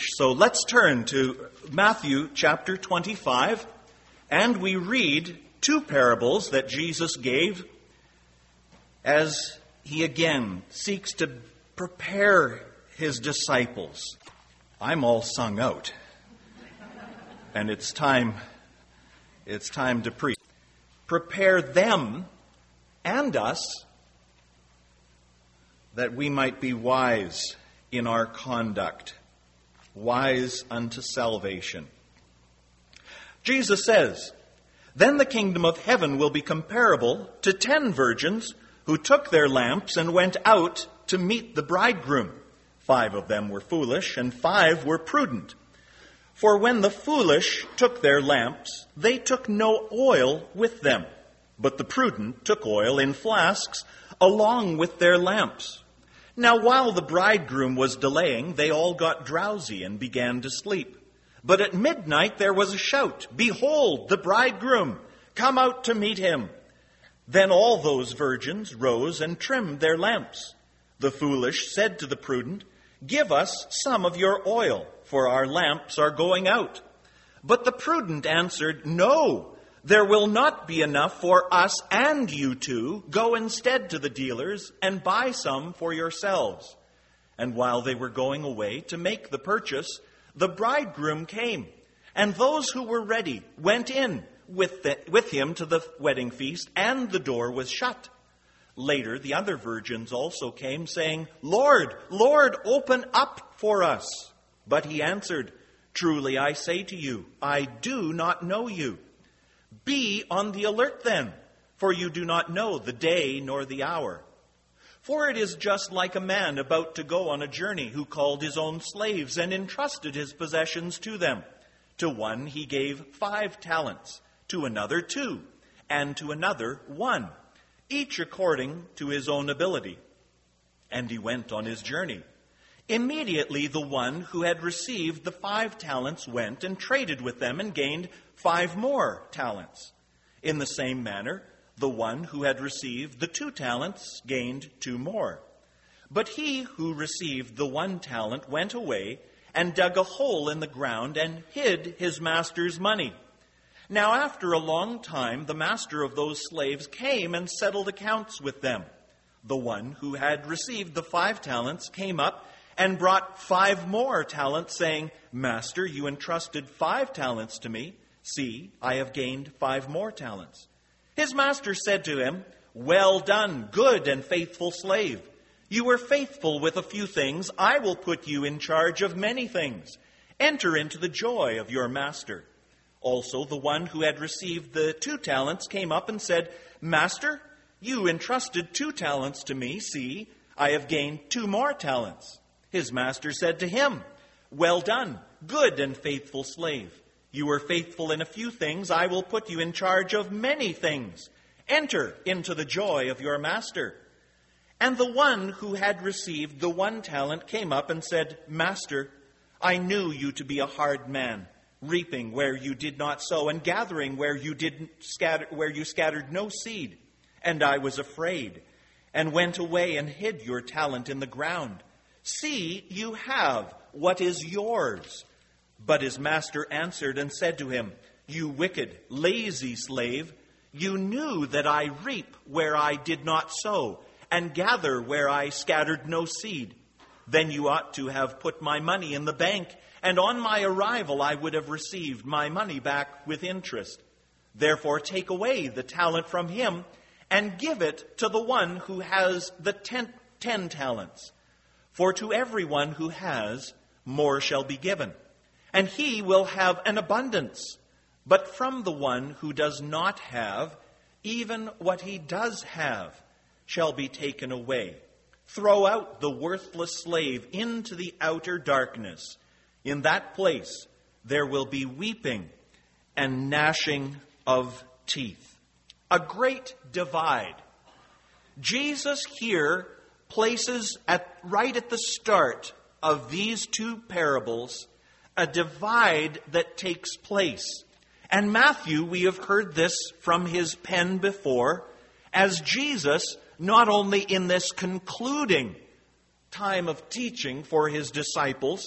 So let's turn to Matthew chapter 25, and we read two parables that Jesus gave as he again seeks to prepare his disciples. I'm all sung out, and it's time to preach. Prepare them and us that we might be wise in our conduct, wise unto salvation. Jesus says, "Then the kingdom of heaven will be comparable to 10 virgins who took their lamps and went out to meet the bridegroom. 5 of them were foolish, and 5 were prudent. For when the foolish took their lamps, they took no oil with them, but the prudent took oil in flasks along with their lamps. Now while the bridegroom was delaying, they all got drowsy and began to sleep. But at midnight there was a shout, 'Behold, the bridegroom! Come out to meet him!' Then all those virgins rose and trimmed their lamps. The foolish said to the prudent, 'Give us some of your oil, for our lamps are going out.' But the prudent answered, 'No, there will not be enough for us and you too. Go instead to the dealers and buy some for yourselves.' And while they were going away to make the purchase, the bridegroom came, and those who were ready went in with him to the wedding feast, and the door was shut. Later, the other virgins also came, saying, 'Lord, Lord, open up for us.' But he answered, 'Truly I say to you, I do not know you. Be on the alert then, for you do not know the day nor the hour. For it is just like a man about to go on a journey who called his own slaves and entrusted his possessions to them. To one he gave 5 talents, to another 2, and to another 1, each according to his own ability. And he went on his journey. Immediately the one who had received the 5 talents went and traded with them and gained 5 more talents. In the same manner, the one who had received the 2 talents gained 2 more. But he who received the 1 talent went away and dug a hole in the ground and hid his master's money. Now after a long time, the master of those slaves came and settled accounts with them. The one who had received the 5 talents came up and brought 5 more talents, saying, 'Master, you entrusted 5 talents to me. See, I have gained 5 more talents.' His master said to him, 'Well done, good and faithful slave. You were faithful with a few things. I will put you in charge of many things. Enter into the joy of your master.' Also the one who had received the 2 talents came up and said, 'Master, you entrusted 2 talents to me. See, I have gained 2 more talents.' His master said to him, 'Well done, good and faithful slave. You were faithful in a few things. I will put you in charge of many things. Enter into the joy of your master.' And the one who had received the 1 talent came up and said, 'Master, I knew you to be a hard man, reaping where you did not sow, and gathering where you scattered no seed. And I was afraid, and went away and hid your talent in the ground. See, you have what is yours.' But his master answered and said to him, 'You wicked, lazy slave, you knew that I reap where I did not sow, and gather where I scattered no seed. Then you ought to have put my money in the bank, and on my arrival I would have received my money back with interest. Therefore take away the talent from him, and give it to the one who has the 10 talents. For to everyone who has, more shall be given, and he will have an abundance. But from the one who does not have, even what he does have shall be taken away. Throw out the worthless slave into the outer darkness. In that place there will be weeping and gnashing of teeth." A great divide. Jesus here places right at the start of these 2 parables a divide that takes place. And Matthew, we have heard this from his pen before, as Jesus, not only in this concluding time of teaching for his disciples,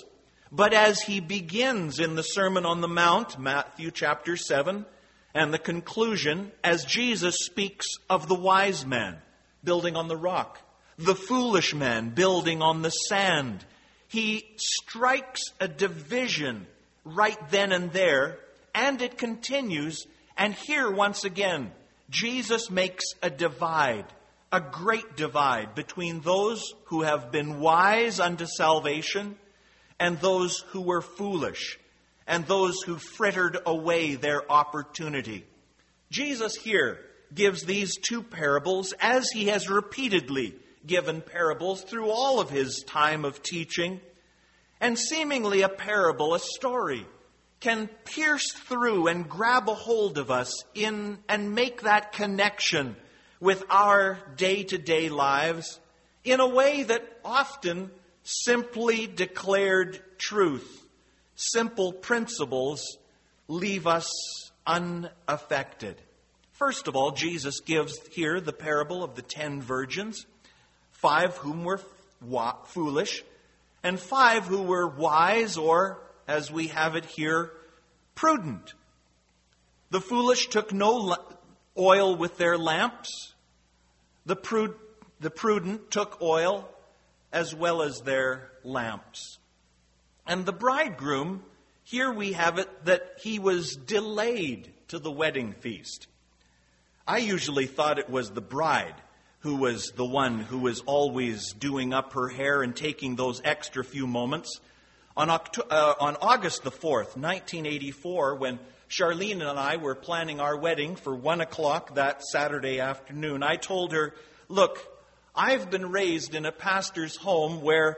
but as he begins in the Sermon on the Mount, Matthew chapter 7, and the conclusion, as Jesus speaks of the wise man building on the rock, the foolish man building on the sand, he strikes a division right then and there, and it continues. And here, once again, Jesus makes a divide, a great divide between those who have been wise unto salvation and those who were foolish, and those who frittered away their opportunity. Jesus here gives these two parables, as he has repeatedly given parables through all of his time of teaching. And seemingly a parable, a story, can pierce through and grab a hold of us and make that connection with our day-to-day lives in a way that often simply declared truth, simple principles, leave us unaffected. First of all, Jesus gives here the parable of the 10 virgins, 5 whom were foolish, and 5 who were wise, or, as we have it here, prudent. The foolish took no oil with their lamps. The prudent took oil as well as their lamps. And the bridegroom, here we have it that he was delayed to the wedding feast. I usually thought it was the bride who was the one who was always doing up her hair and taking those extra few moments. On August the 4th, 1984, when Charlene and I were planning our wedding for 1 o'clock that Saturday afternoon, I told her, look, I've been raised in a pastor's home where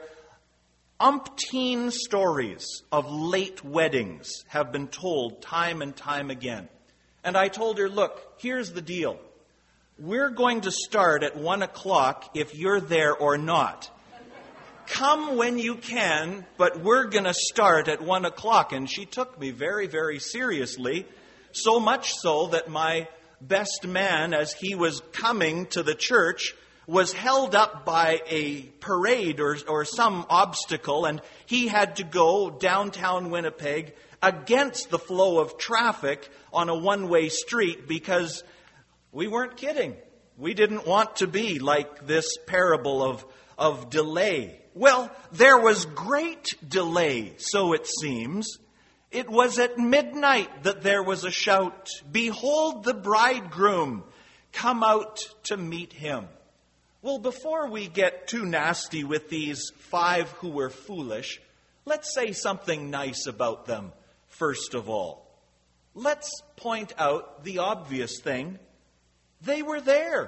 umpteen stories of late weddings have been told time and time again. And I told her, look, here's the deal. We're going to start at 1 o'clock if you're there or not. Come when you can, but we're going to start at 1 o'clock. And she took me very, very seriously, so much so that my best man, as he was coming to the church, was held up by a parade or some obstacle, and he had to go downtown Winnipeg against the flow of traffic on a one-way street because we weren't kidding. We didn't want to be like this parable of delay. Well, there was great delay, so it seems. It was at midnight that there was a shout, "Behold the bridegroom, come out to meet him." Well, before we get too nasty with these 5 who were foolish, let's say something nice about them, first of all. Let's point out the obvious thing. They were there.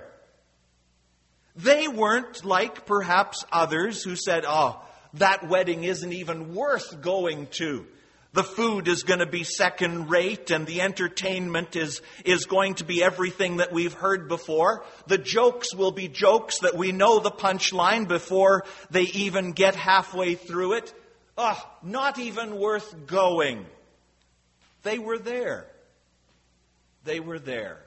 They weren't like perhaps others who said, oh, that wedding isn't even worth going to. The food is going to be second rate and the entertainment is going to be everything that we've heard before. The jokes will be jokes that we know the punchline before they even get halfway through it. Not even worth going. They were there. They were there.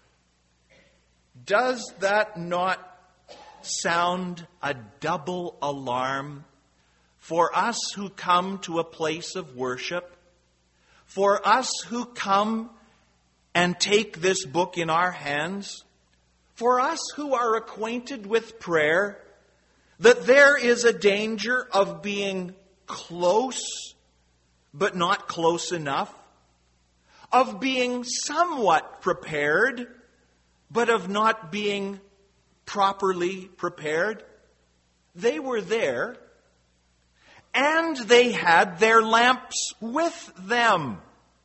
Does that not sound a double alarm for us who come to a place of worship, for us who come and take this book in our hands, for us who are acquainted with prayer, that there is a danger of being close but not close enough, of being somewhat prepared but of not being properly prepared? They were there, and they had their lamps with them.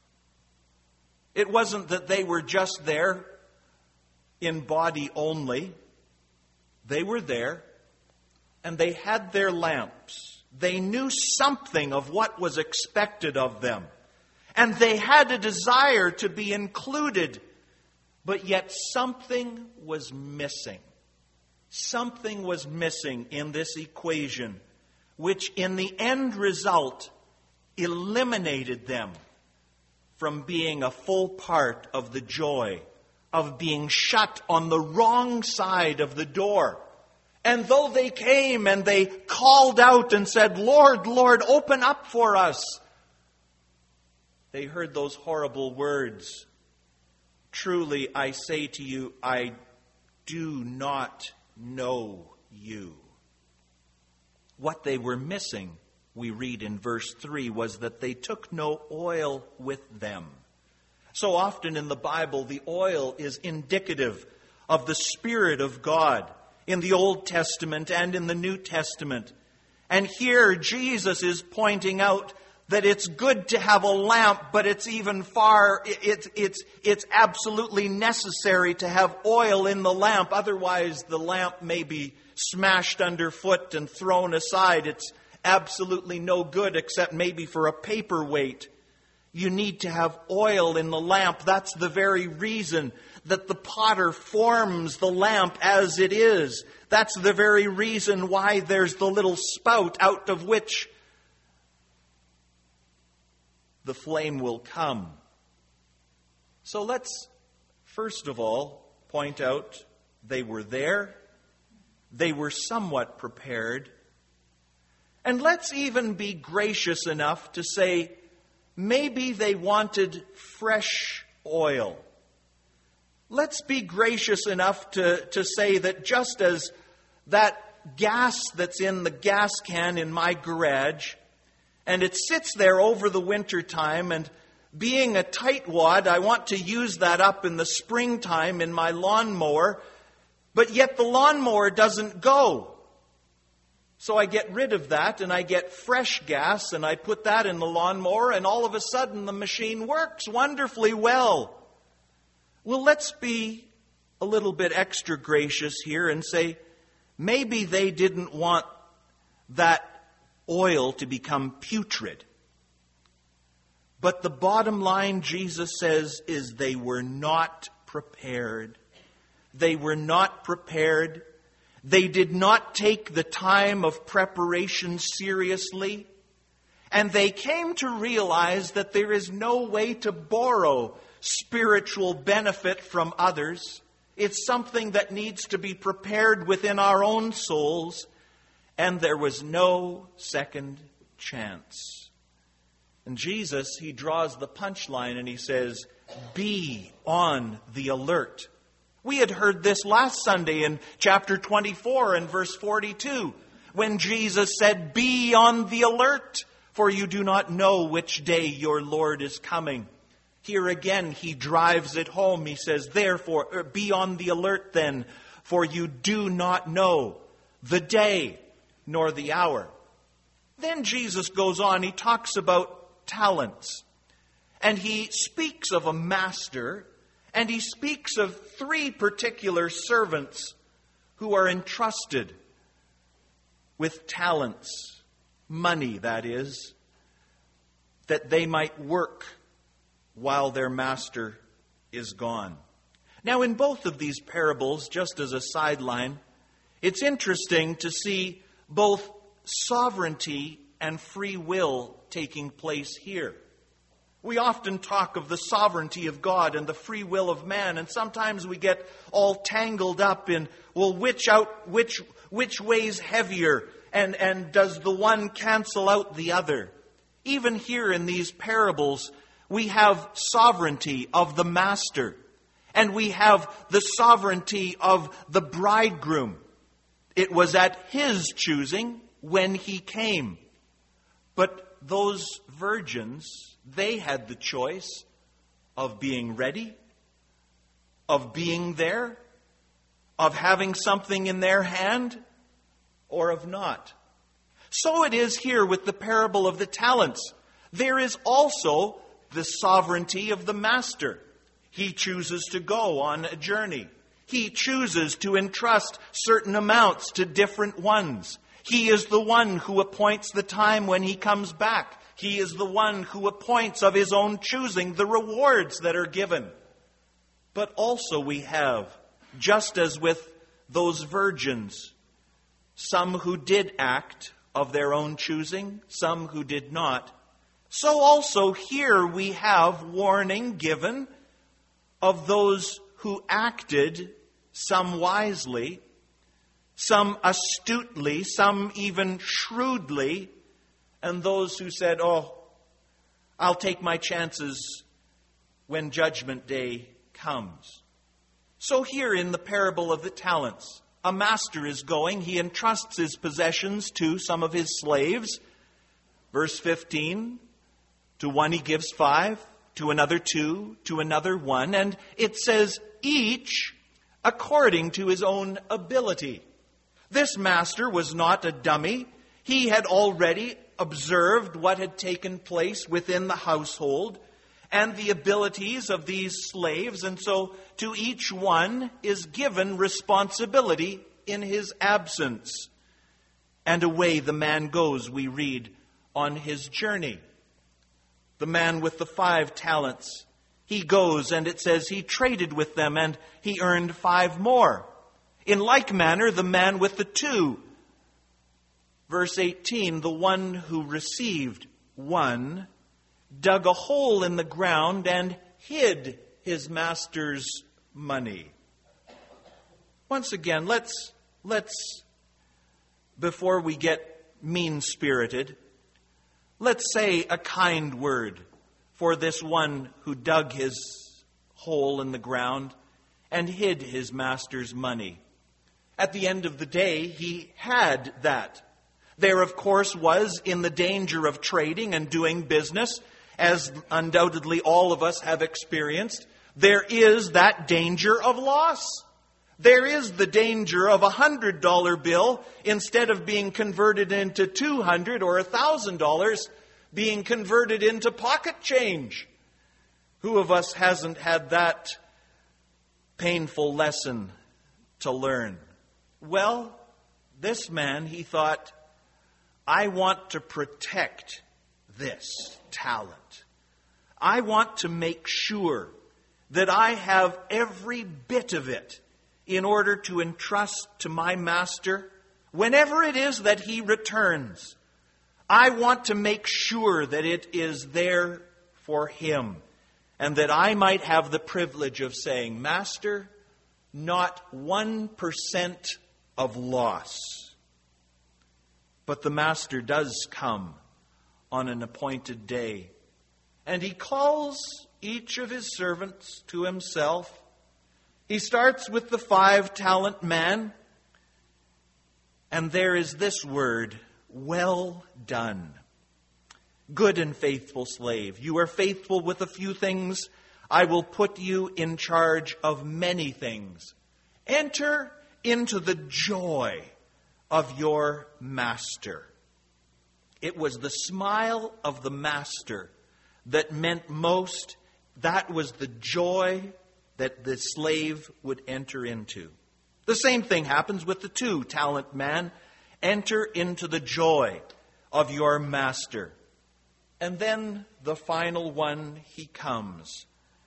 It wasn't that they were just there in body only. They were there, and they had their lamps. They knew something of what was expected of them, and they had a desire to be included, but yet something was missing. Something was missing in this equation, which in the end result eliminated them from being a full part of the joy of being shut on the wrong side of the door And though they came and they called out and said, "Lord, Lord, open up for us," they heard those horrible words, "Truly I say to you, I do not know you." What they were missing, we read in verse 3, was that they took no oil with them. So often in the Bible, the oil is indicative of the Spirit of God in the Old Testament and in the New Testament. And here Jesus is pointing out that it's good to have a lamp, but it's absolutely necessary to have oil in the lamp. Otherwise, the lamp may be smashed underfoot and thrown aside. It's absolutely no good except maybe for a paperweight. You need to have oil in the lamp. That's the very reason that the potter forms the lamp as it is. That's the very reason why there's the little spout out of which the flame will come. So let's first of all point out they were there. They were somewhat prepared. And let's even be gracious enough to say maybe they wanted fresh oil. Let's be gracious enough to say that just as that gas that's in the gas can in my garage, and it sits there over the winter time, and being a tightwad, I want to use that up in the springtime in my lawnmower, but yet the lawnmower doesn't go. So I get rid of that and I get fresh gas and I put that in the lawnmower, and all of a sudden the machine works wonderfully well. Well, let's be a little bit extra gracious here and say maybe they didn't want that oil to become putrid. But the bottom line, Jesus says, is they were not prepared. They were not prepared. They did not take the time of preparation seriously. And they came to realize that there is no way to borrow spiritual benefit from others. It's something that needs to be prepared within our own souls. And there was no second chance. And Jesus, he draws the punchline and he says, be on the alert. We had heard this last Sunday in chapter 24 and verse 42, when Jesus said, be on the alert, for you do not know which day your Lord is coming. Here again, he drives it home. He says, therefore, be on the alert then, for you do not know the day nor the hour. Then Jesus goes on, he talks about talents. And he speaks of a master, and he speaks of 3 particular servants who are entrusted with talents, money that is, that they might work while their master is gone. Now, in both of these parables, just as a sideline, it's interesting to see both sovereignty and free will taking place here. We often talk of the sovereignty of God and the free will of man, and sometimes we get all tangled up in, well, which way's heavier, and does the one cancel out the other? Even here in these parables, we have sovereignty of the master, and we have the sovereignty of the bridegroom. It was at his choosing when he came. But those virgins, they had the choice of being ready, of being there, of having something in their hand, or of not. So it is here with the parable of the talents. There is also the sovereignty of the master. He chooses to go on a journey. He chooses to entrust certain amounts to different ones. He is the one who appoints the time when he comes back. He is the one who appoints of his own choosing the rewards that are given. But also we have, just as with those virgins, some who did act of their own choosing, some who did not. So also here we have warning given of those who acted, some wisely, some astutely, some even shrewdly, and those who said, "Oh, I'll take my chances when judgment day comes." So here in the parable of the talents, a master is going. He entrusts his possessions to some of his slaves. Verse 15, to one he gives 5, to another 2, to another 1. And it says, each according to his own ability. This master was not a dummy. He had already observed what had taken place within the household and the abilities of these slaves. And so to each one is given responsibility in his absence. And away the man goes, we read, on his journey. The man with the 5 talents, he goes, and it says he traded with them and he earned 5 more. In like manner, the man with the 2, verse 18, the one who received 1, dug a hole in the ground and hid his master's money. Once again, let's before we get mean-spirited, let's say a kind word for this one who dug his hole in the ground and hid his master's money. At the end of the day, he had that. There, of course, was in the danger of trading and doing business, as undoubtedly all of us have experienced, there is that danger of loss. There is the danger of a $100 bill, instead of being converted into $200 or $1,000, being converted into pocket change. Who of us hasn't had that painful lesson to learn? Well, this man, he thought, I want to protect this talent. I want to make sure that I have every bit of it in order to entrust to my master whenever it is that he returns. I want to make sure that it is there for him, and that I might have the privilege of saying, Master, not 1% of loss. But the master does come on an appointed day, and he calls each of his servants to himself. He starts with the 5-talent man, and there is this word, well done. Good and faithful slave. You are faithful with a few things. I will put you in charge of many things. Enter into the joy of your master. It was the smile of the master that meant most. That was the joy that the slave would enter into. The same thing happens with the 2-talent man. Enter into the joy of your master. And then the final one, he comes.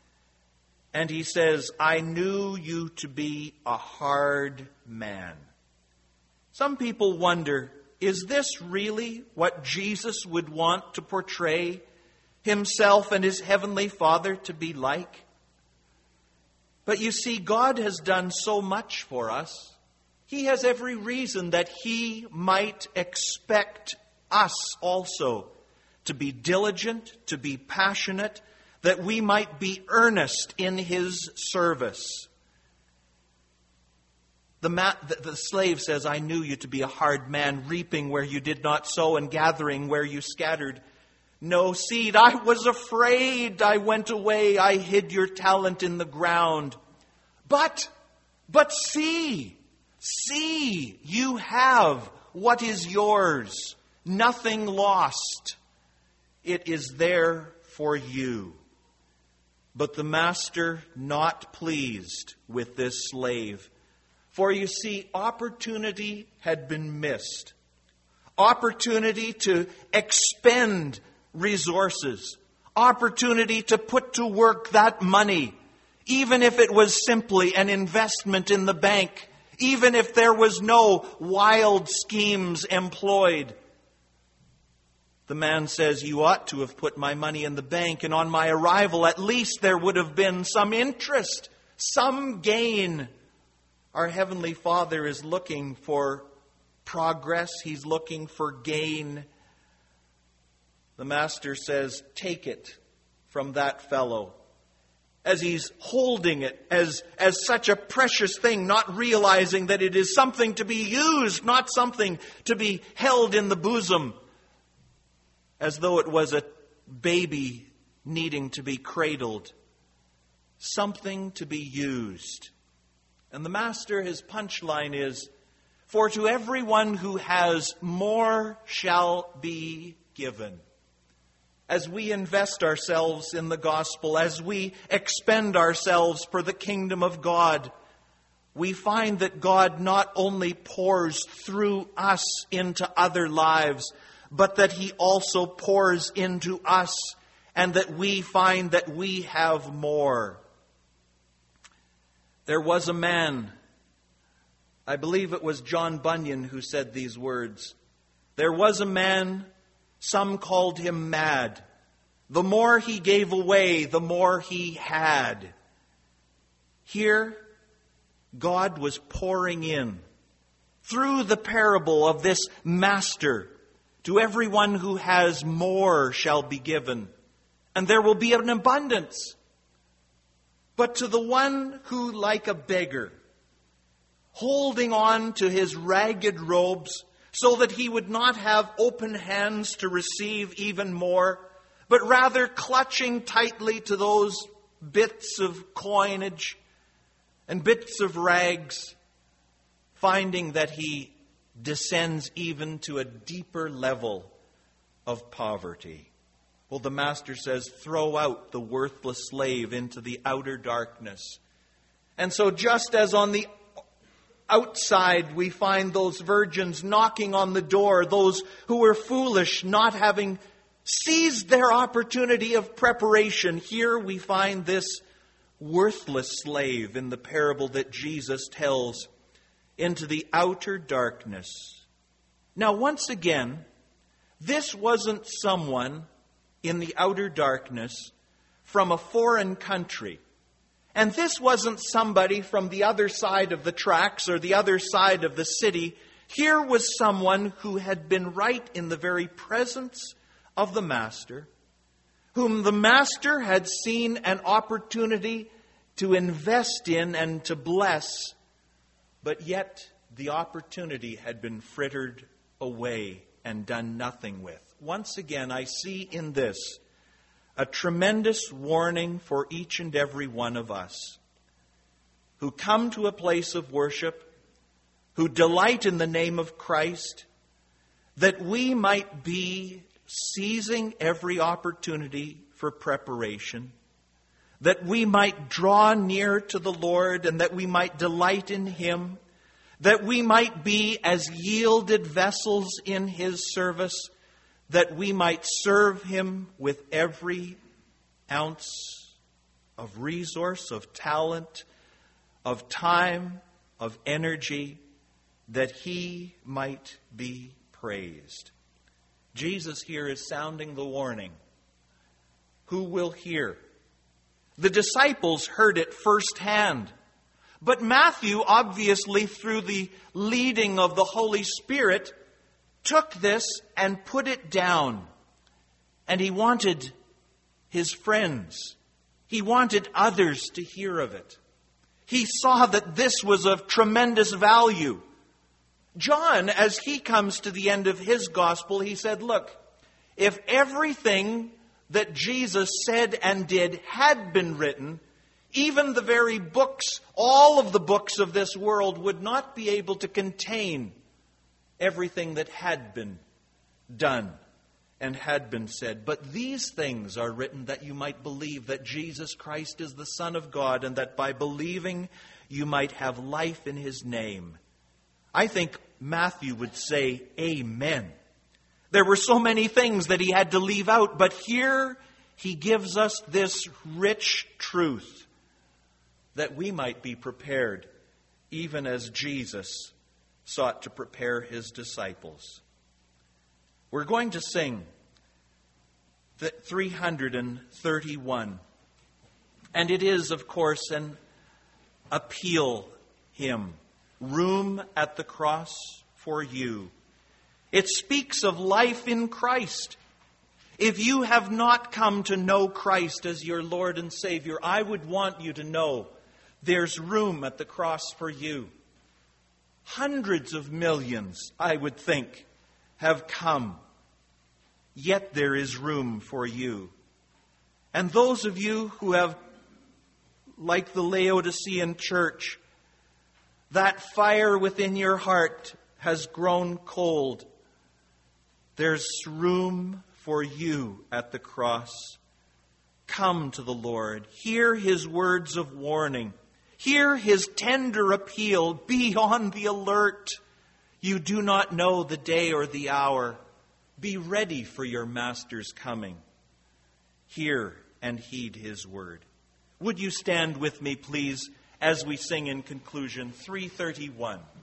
And he says, I knew you to be a hard man. Some people wonder, is this really what Jesus would want to portray himself and his heavenly Father to be like? But you see, God has done so much for us. He has every reason that he might expect us also to be diligent, to be passionate, that we might be earnest in his service. The slave says, I knew you to be a hard man, reaping where you did not sow and gathering where you scattered no seed. I was afraid. I went away. I hid your talent in the ground. But see, you have what is yours. Nothing lost. It is there for you. But the master not pleased with this slave. For you see, opportunity had been missed. Opportunity to expend resources. Opportunity to put to work that money. Even if it was simply an investment in the bank. Even if there was no wild schemes employed. The man says, you ought to have put my money in the bank, and on my arrival at least there would have been some interest, some gain. Our Heavenly Father is looking for progress. He's looking for gain. The Master says, take it from that fellow. As he's holding it as such a precious thing, not realizing that it is something to be used, not something to be held in the bosom, as though it was a baby needing to be cradled. Something to be used. And the Master, his punchline is, for to everyone who has, more shall be given. As we invest ourselves in the gospel, as we expend ourselves for the kingdom of God, we find that God not only pours through us into other lives, but that He also pours into us, and that we find that we have more. There was a man, I believe it was John Bunyan who said these words. There was a man, some called him mad. The more he gave away, the more he had. Here, God was pouring in, through the parable of this master, to everyone who has, more shall be given, and there will be an abundance. But to the one who, like a beggar, holding on to his ragged robes, so that he would not have open hands to receive even more, but rather clutching tightly to those bits of coinage and bits of rags, finding that he descends even to a deeper level of poverty. Well, the Master says, throw out the worthless slave into the outer darkness. And so just as on the outside we find those virgins knocking on the door, those who were foolish, not having seized their opportunity of preparation, here we find this worthless slave in the parable that Jesus tells into the outer darkness. Now, once again, this wasn't someone in the outer darkness from a foreign country. And this wasn't somebody from the other side of the tracks or the other side of the city. Here was someone who had been right in the very presence of the Master, whom the Master had seen an opportunity to invest in and to bless, but yet the opportunity had been frittered away and done nothing with. Once again, I see in this a tremendous warning for each and every one of us who come to a place of worship, who delight in the name of Christ, that we might be seizing every opportunity for preparation, that we might draw near to the Lord and that we might delight in Him, that we might be as yielded vessels in His service, that we might serve Him with every ounce of resource, of talent, of time, of energy, that He might be praised. Jesus here is sounding the warning. Who will hear? The disciples heard it firsthand. But Matthew, obviously through the leading of the Holy Spirit, took this and put it down. And he wanted his friends, he wanted others to hear of it. He saw that this was of tremendous value. John, as he comes to the end of his gospel, he said, look, if everything that Jesus said and did had been written, even the very books, all of the books of this world would not be able to contain everything that had been done and had been said. But these things are written that you might believe that Jesus Christ is the Son of God, and that by believing you might have life in His name. I think Matthew would say, Amen. There were so many things that he had to leave out, but here he gives us this rich truth that we might be prepared, even as Jesus sought to prepare His disciples. We're going to sing 331. And it is, of course, an appeal hymn, Room at the Cross for You. It speaks of life in Christ. If you have not come to know Christ as your Lord and Savior, I would want you to know there's room at the cross for you. Hundreds of millions, I would think, have come. Yet there is room for you. And those of you who have, like the Laodicean church, that fire within your heart has grown cold, there's room for you at the cross. Come to the Lord. Hear His words of warning. Hear His tender appeal. Be on the alert. You do not know the day or the hour. Be ready for your Master's coming. Hear and heed His word. Would you stand with me, please, as we sing in conclusion 331.